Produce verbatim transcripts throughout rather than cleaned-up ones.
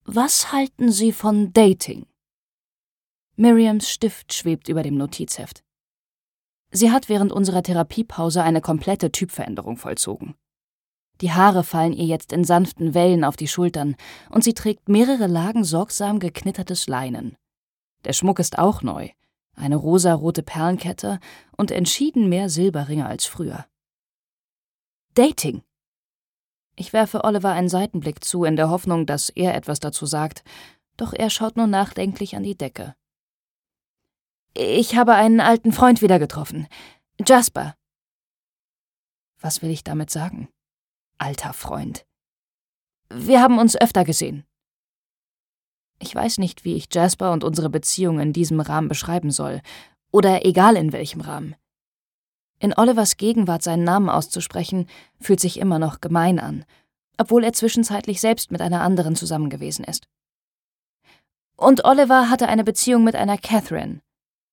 Was halten Sie von Dating? Miriams Stift schwebt über dem Notizheft. Sie hat während unserer Therapiepause eine komplette Typveränderung vollzogen. Die Haare fallen ihr jetzt in sanften Wellen auf die Schultern und sie trägt mehrere Lagen sorgsam geknittertes Leinen. Der Schmuck ist auch neu, eine rosarote Perlenkette und entschieden mehr Silberringe als früher. Dating. Ich werfe Oliver einen Seitenblick zu, in der Hoffnung, dass er etwas dazu sagt, doch er schaut nur nachdenklich an die Decke. Ich habe einen alten Freund wieder getroffen. Jasper. Was will ich damit sagen? Alter Freund. Wir haben uns öfter gesehen. Ich weiß nicht, wie ich Jasper und unsere Beziehung in diesem Rahmen beschreiben soll. Oder egal in welchem Rahmen. In Olivers Gegenwart seinen Namen auszusprechen, fühlt sich immer noch gemein an, obwohl er zwischenzeitlich selbst mit einer anderen zusammen gewesen ist. Und Oliver hatte eine Beziehung mit einer Catherine.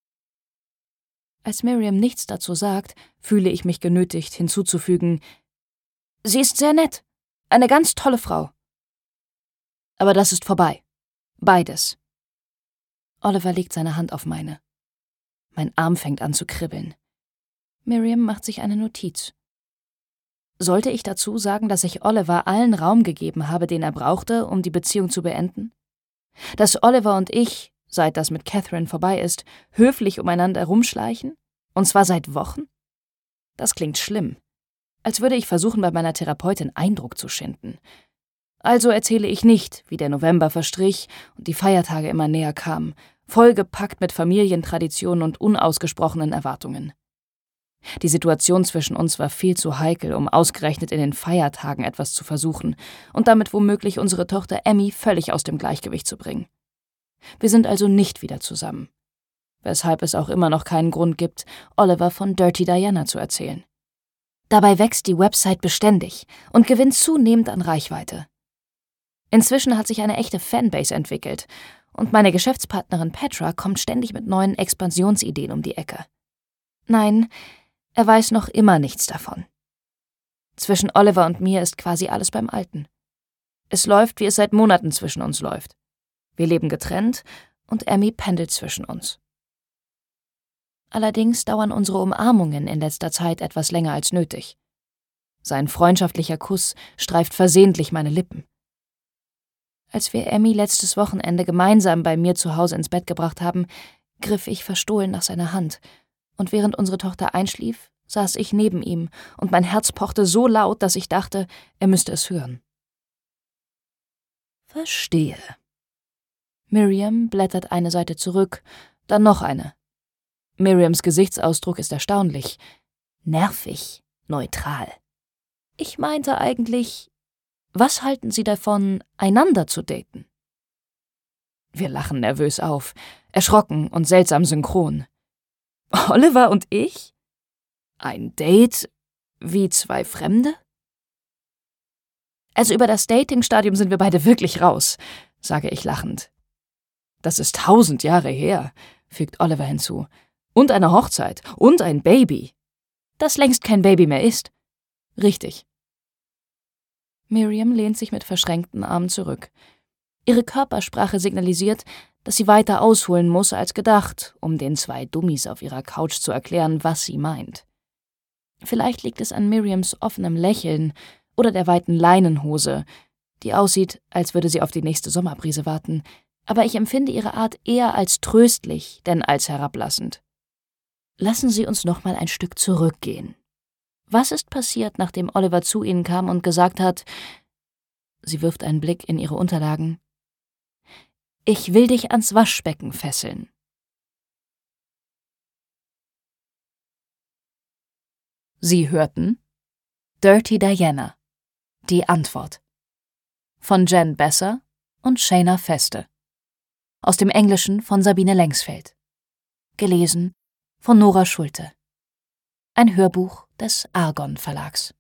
Als Miriam nichts dazu sagt, fühle ich mich genötigt, hinzuzufügen, sie ist sehr nett, eine ganz tolle Frau. Aber das ist vorbei. Beides. Oliver legt seine Hand auf meine. Mein Arm fängt an zu kribbeln. Miriam macht sich eine Notiz. Sollte ich dazu sagen, dass ich Oliver allen Raum gegeben habe, den er brauchte, um die Beziehung zu beenden? Dass Oliver und ich, seit das mit Catherine vorbei ist, höflich umeinander herumschleichen? Und zwar seit Wochen? Das klingt schlimm. Als würde ich versuchen, bei meiner Therapeutin Eindruck zu schinden. Also erzähle ich nicht, wie der November verstrich und die Feiertage immer näher kamen, vollgepackt mit Familientraditionen und unausgesprochenen Erwartungen. Die Situation zwischen uns war viel zu heikel, um ausgerechnet in den Feiertagen etwas zu versuchen und damit womöglich unsere Tochter Emmy völlig aus dem Gleichgewicht zu bringen. Wir sind also nicht wieder zusammen. Weshalb es auch immer noch keinen Grund gibt, Oliver von Dirty Diana zu erzählen. Dabei wächst die Website beständig und gewinnt zunehmend an Reichweite. Inzwischen hat sich eine echte Fanbase entwickelt und meine Geschäftspartnerin Petra kommt ständig mit neuen Expansionsideen um die Ecke. Nein, er weiß noch immer nichts davon. Zwischen Oliver und mir ist quasi alles beim Alten. Es läuft, wie es seit Monaten zwischen uns läuft. Wir leben getrennt und Emmy pendelt zwischen uns. Allerdings dauern unsere Umarmungen in letzter Zeit etwas länger als nötig. Sein freundschaftlicher Kuss streift versehentlich meine Lippen. Als wir Emmy letztes Wochenende gemeinsam bei mir zu Hause ins Bett gebracht haben, griff ich verstohlen nach seiner Hand, und während unsere Tochter einschlief, saß ich neben ihm, und mein Herz pochte so laut, dass ich dachte, er müsste es hören. Verstehe. Miriam blättert eine Seite zurück, dann noch eine. Miriams Gesichtsausdruck ist erstaunlich. Nervig, neutral. Ich meinte eigentlich, was halten Sie davon, einander zu daten? Wir lachen nervös auf, erschrocken und seltsam synchron. Oliver und ich? Ein Date wie zwei Fremde? Also über das Dating-Stadium sind wir beide wirklich raus, sage ich lachend. Das ist tausend Jahre her, fügt Oliver hinzu. Und eine Hochzeit und ein Baby. Das längst kein Baby mehr ist. Richtig. Miriam lehnt sich mit verschränkten Armen zurück. Ihre Körpersprache signalisiert, dass sie weiter ausholen muss als gedacht, um den zwei Dummies auf ihrer Couch zu erklären, was sie meint. Vielleicht liegt es an Miriams offenem Lächeln oder der weiten Leinenhose, die aussieht, als würde sie auf die nächste Sommerbrise warten, aber ich empfinde ihre Art eher als tröstlich, denn als herablassend. Lassen Sie uns noch mal ein Stück zurückgehen. Was ist passiert, nachdem Oliver zu Ihnen kam und gesagt hat, sie wirft einen Blick in ihre Unterlagen, ich will dich ans Waschbecken fesseln. Sie hörten Dirty Diana, die Antwort von Jen Besser und Shayna Feste. Aus dem Englischen von Sabine Lengsfeld. Gelesen von Nora Schulte. Ein Hörbuch des Argon Verlags.